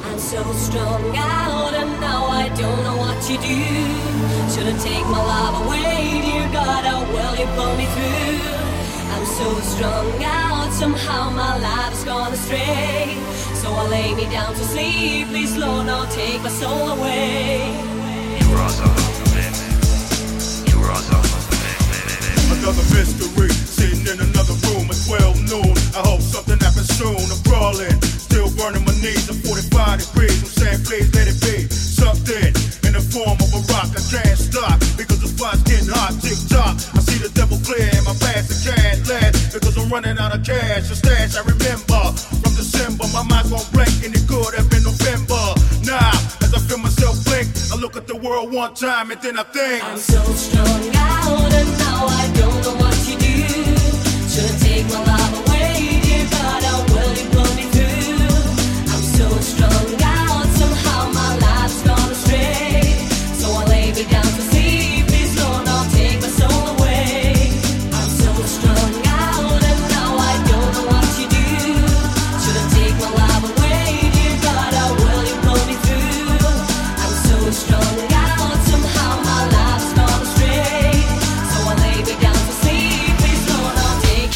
so strung out and now I don't know what to do. Shouldn't take my love away, dear God, how well you pull me through. I'm so strung out, somehow my life's gone astray. So I lay me down to sleep, please Lord, now take my soul away. You rise up, baby. You rise up, baby. Another mystery, sitting in another room at 12 noon. I hope something happens soon. I'm crawling, still burning my knees at 45 degrees. I'm saying please let it be something in the form of a rock. I can't stop because the spot's getting hot. Tick tock, I see the devil clear in my past. I can't last because I'm running out of cash. The stash I remember from December. My mind's gon' blank and it could have been November. Now, as I feel myself blink, I look at the world one time and then I think I'm so strung out and now I don't know what to do. Shouldn't take my love away, dear God, how will you pull me through? I'm so strung out, somehow my life's gone astray. So I lay me down to sleep, please Lord, now take my soul away. I'm so strung out and now I don't know what to do. Shouldn't take my love away, dear God, how will you pull me through? I'm so strung out, somehow my life's gone astray. So I lay me down to sleep, please Lord, now take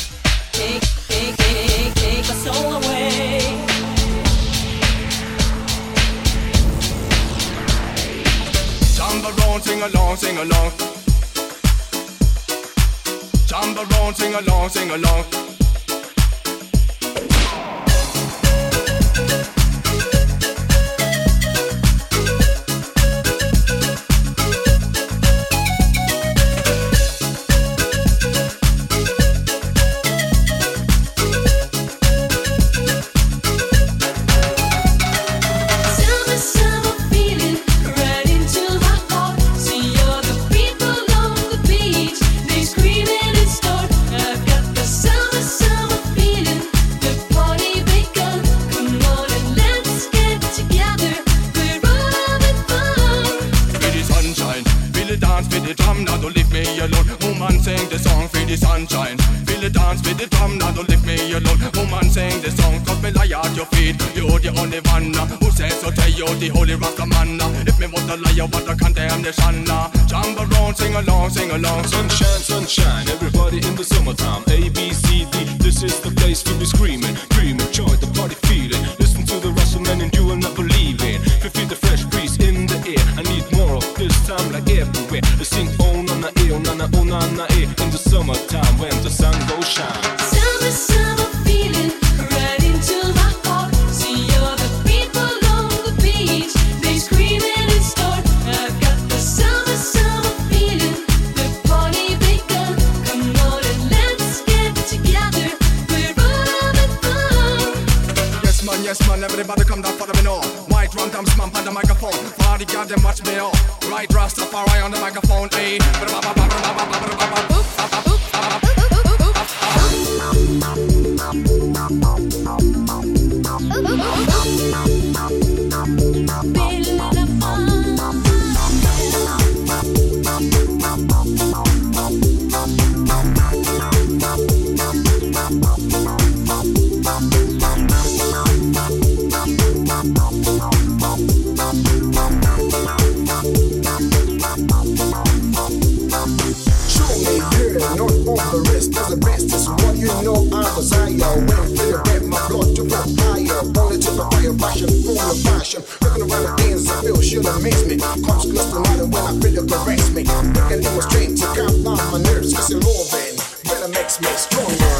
my soul away. Jump around, sing along, sing along. Jump around, sing along, sing along. Summer, summer feeling right into my heart. See all the people on the beach, they screaming and start. I've got the summer, summer feeling. The party begun. Come on and let's get together. We're all having fun. Feel the sunshine, feel the dance, feel the drum, now don't leave me alone. Woman sing the song, feel the sunshine. Feel the dance, feel the drum, now don't leave me alone. Woman sing the song, cause me lie at your feet. You're the only one who says so, tell you the holy Rasta man. If me was a liar, what a condemnation. Jump around, sing along, sing along. Sunshine, sunshine, everybody in the summertime. A, B, C, D, this is the place to be screaming. Dream, enjoy the party feeling. Listen to the Russell man and you will not believe it. Feel the fresh breeze in the air. I need more of this time like everywhere. They sing oh nana eh, oh nana eh. In the summertime when the sun goes shine. Summer, summer feeling right into my heart. See all the people on the beach, they screaming and start. I've got the summer, summer feeling. The party begun. Come on and let's get together. We're all having fun. Yes man, everybody come down for me now. White rum tam smump on the microphone. Party got them watch me now. Right Rastafari on the microphone, eh. The best is what you know I desire. When I feel it, my blood to run higher. Only to the fire, passion, full of passion. Looking around the things I feel should amaze me. Comes close to light when I feel it caress me. We can demonstrate to calm down my nerves. Cause you're loving, better makes me stronger.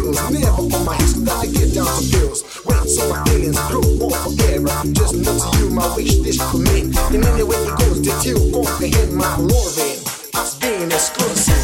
Never on my hips, gotta get down to bills. Wait, so my feelings grew more forever. Just look to you my wish this commit. In any way it goes, did you comprehend my loving as being exclusive?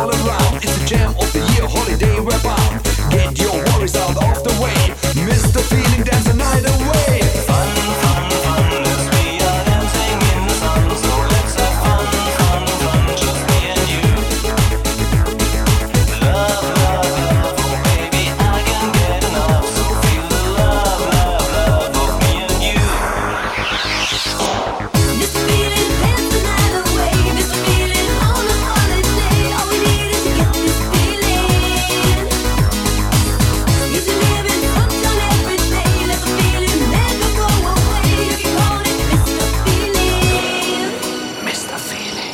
all around. It's the jam of the year, holiday wrap up. Get your worries out of the way. Miss the feeling, dance the night away. Fun, fun, fun, let's be a dancing in the sun. So let's have fun, fun, fun, just me and you. Love, love, love, oh baby, I can't get enough. So feel the love, love, love of me and you. Miss the feeling, dance the night away. Miss the feeling on a holiday. All we need is to get this feeling. Is to live in sunshine every day. Let the feeling never go away. You can call it Mr. Feeling. Mr. Feeling.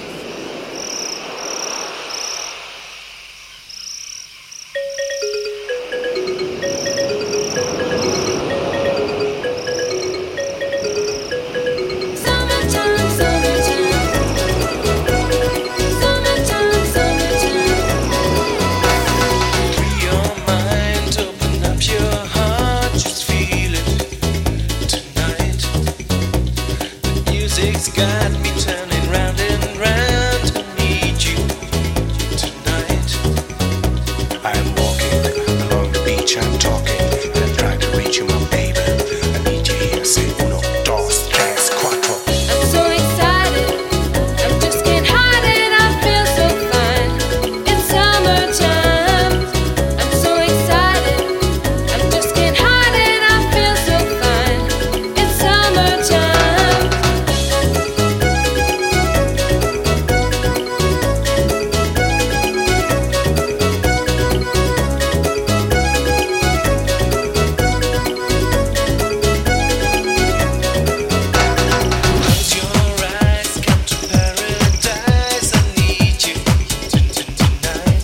Summertime, summertime. Summertime, summertime. Free your mind, open up your heart, just feel it tonight. The music's got me turning round and round. I need you tonight. I'm walking along the beach, I'm talking, and I'm trying to reach you, my baby. I need you here, say uno, dos, tres, cuatro. I'm so excited. I'm just getting hot and I feel so fine. It's summertime. I'm so excited. I'm just getting hot and I feel so fine. It's summertime. Close your eyes, come to paradise. I need you tonight.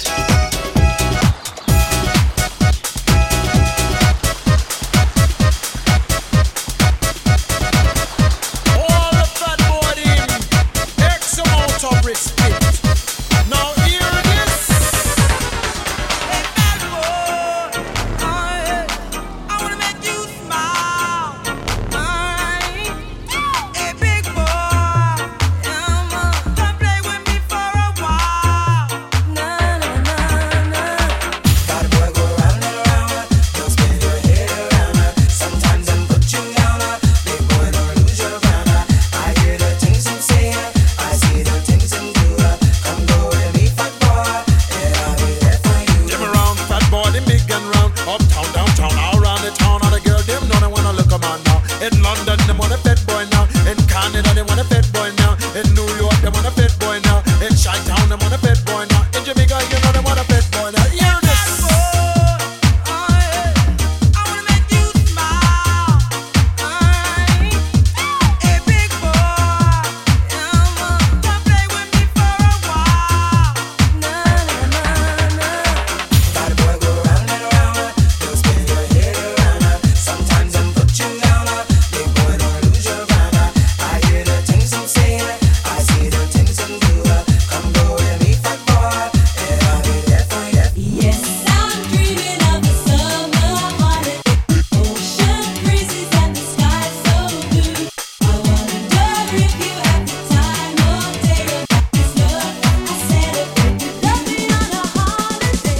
All the fat boy in X amount of respect. Now hear this. Hey fat boy, I wanna make you smile. Hey big boy, come play with me for a while. Na na na na. Bad boy go round and round, don't spin your head around. Sometimes them put you down. Big boy don't lose your ground. I hear the things them say, I see the things them do. Come go with me, fat boy, and I'll be there for you. Them around, fat boy, them big and round. Uptown, downtown, all around the town. All the girl, them know they wanna look 'em on now. In London, them want a fat boy now. In Canada, they want a fat boy now. In New York, they want a fat boy now. In Chi-Town, they want a fat boy now. In Jamaica, you know they want a fat boy now. Hear this. I wanna make you smile. Hey big boy, come play with me for a while. Na na na na. Bad boy go round and round, don't spin your head around. Sometimes them put you down. Big boy don't lose your ground. I hear the things them say, I see the things them do. Come go with me, fat boy, and I'll be there for you. Yes, I'm dreaming of a summer holiday. Ocean breezes and the sky so blue. I wonder if you have the time of day or night. This love, I celebrate with loving on a holiday.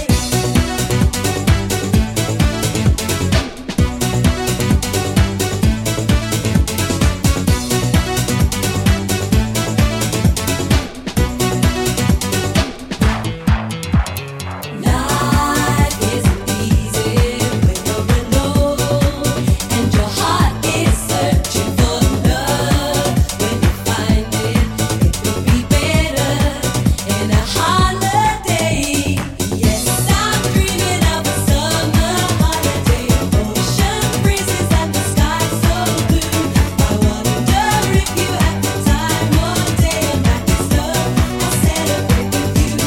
Life isn't easy when you're alone, and your heart is searching for love. When you find it, it will be better in a holiday. Yes, I'm dreaming of a summer holiday. Ocean breezes and the sky so blue. I wonder if you have the time of day or night. This love, I celebrate with you.